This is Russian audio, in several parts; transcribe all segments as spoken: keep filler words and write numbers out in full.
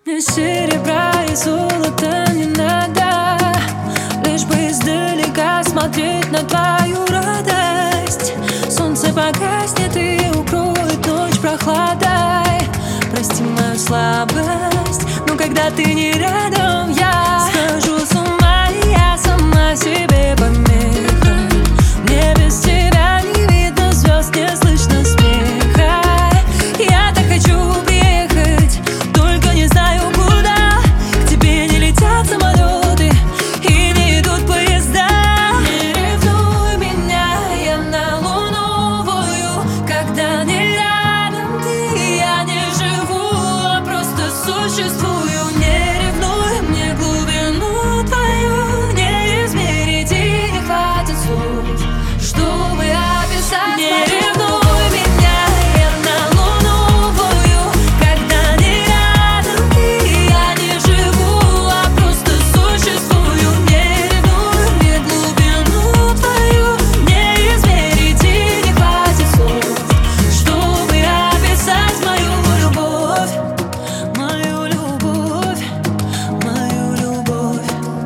Ни серебра и золота не надо, лишь бы издалека смотреть на твою радость. Солнце погаснет и укроет ночь прохладой. Прости мою слабость, но когда ты не рядом, я схожу с ума, и я сама себе помеха. Мне без тебя не видно звезд, не слышно смеха. Я так хочу приехать, только не знаю куда. К тебе не летят самолеты и не идут поезда. Не ревнуй меня, я на луну вою, когда не рядом ты, я не живу, а просто существую. Не ревнуй мне глубину твою, не измерить и не хватит слов, чтобы описать. Не ревнуй меня, я на луну вою, когда не рядом ты, я не живу, а просто существую. Не ревнуй мне глубину твою, не измерить и не хватит слов, чтобы описать мою любовь, мою любовь, мою любовь.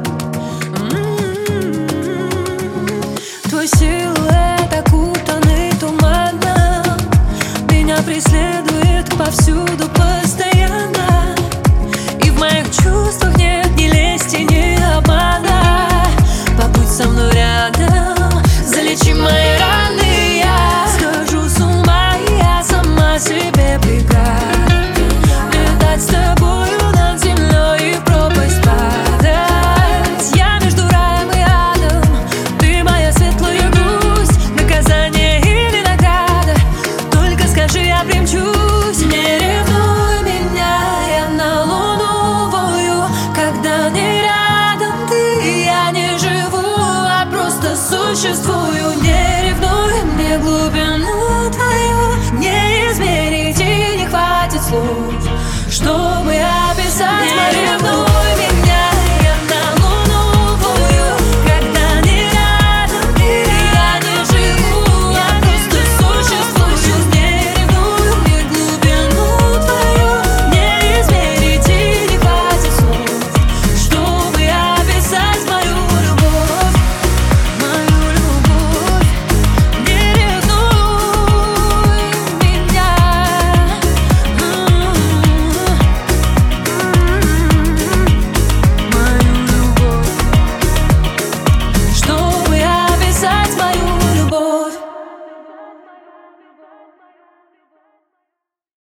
М-м-м. Твой силуэт окутанный туманом меня преследует повсюду постоянно. И в моих чувствах нет ни лести, ни обмана. Побудь со мной рядом, залечи мои раны. Я схожу с ума, и я сама себе преграда. Летать с тобою над землей и в пропасть падать. Я между раем и адом, ты моя светлая грусть. Наказание или награда, только скажи, я примчусь. Не ревнуй меня, я на луну вою, когда не рядом ты, я не живу, а просто существую. Не ревнуй мне глубину твою, не измерить и не хватит слов, чтобы описать мою любовь.